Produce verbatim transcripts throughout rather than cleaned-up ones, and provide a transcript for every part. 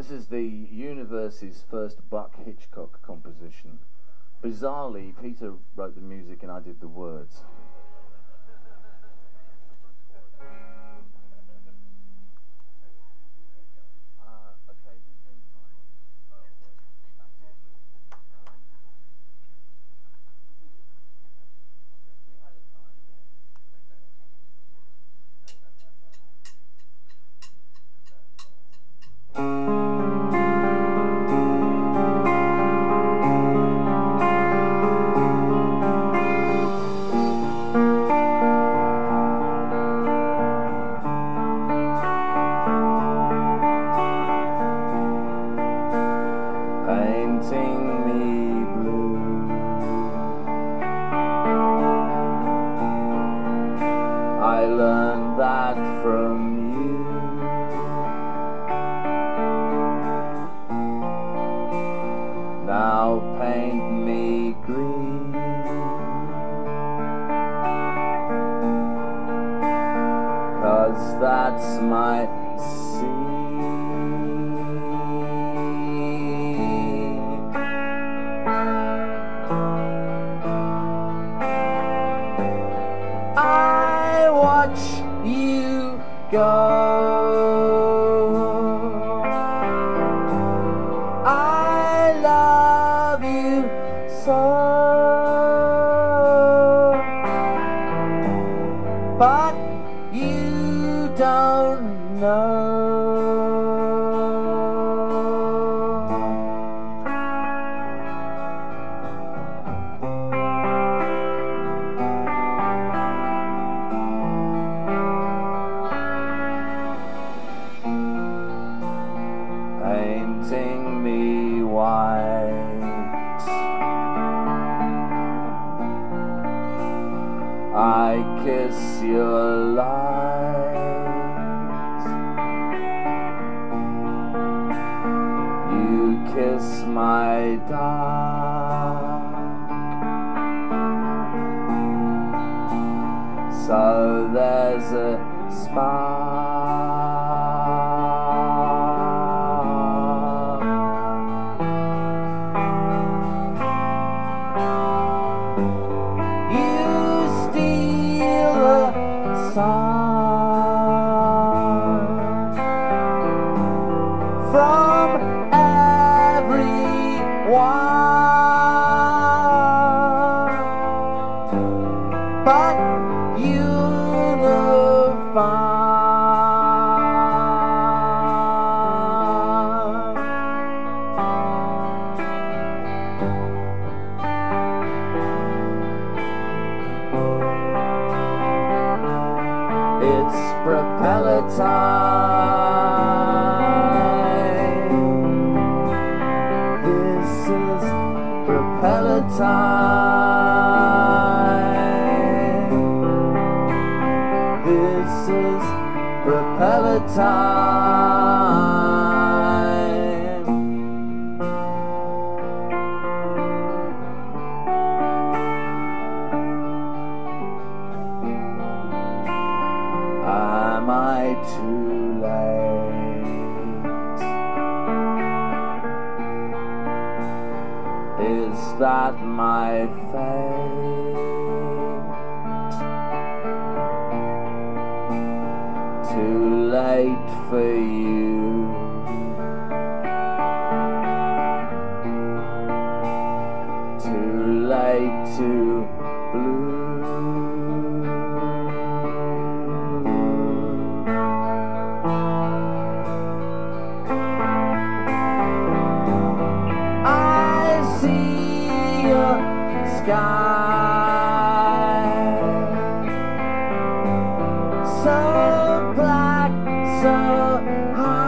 This is the universe's first Buck Hitchcock composition. Bizarrely, Peter wrote the music and I did the words. That's my sea. I watch you go. I love you so. But you don't know. Painting me white, I kiss your light. You kiss my dark. So there's a spark. You steal the sun from everyone, but you know fine. It's propeller time. This is propeller time. This is propeller time. Am I too late? Is that my fate? Too late for you. Too late to blue. Sky so black, so high.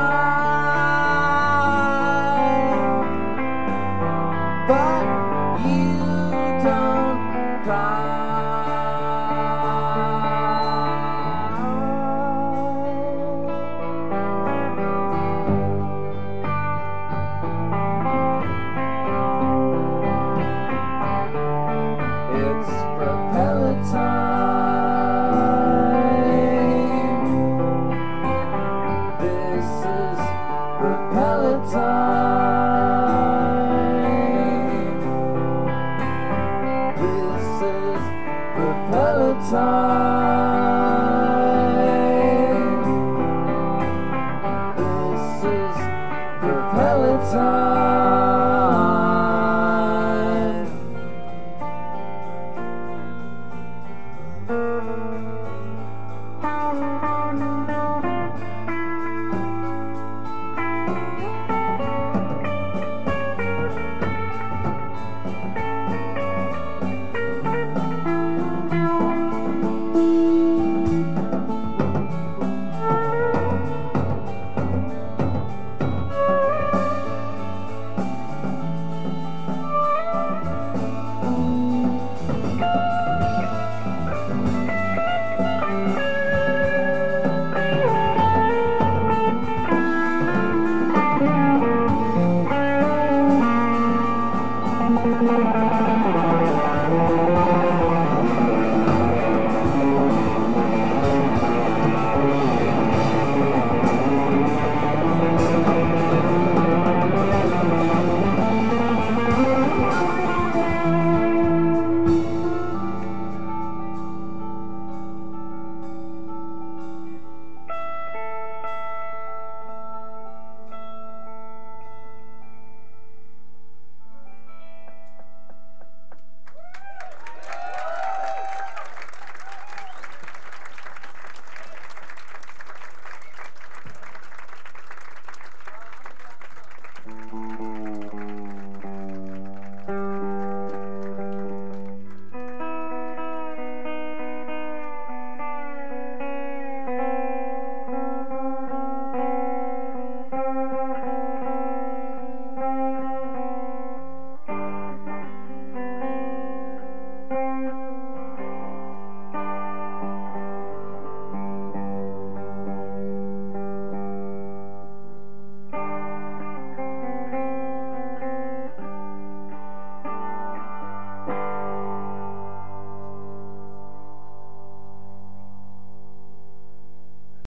time. This is propeller time. This is propeller time.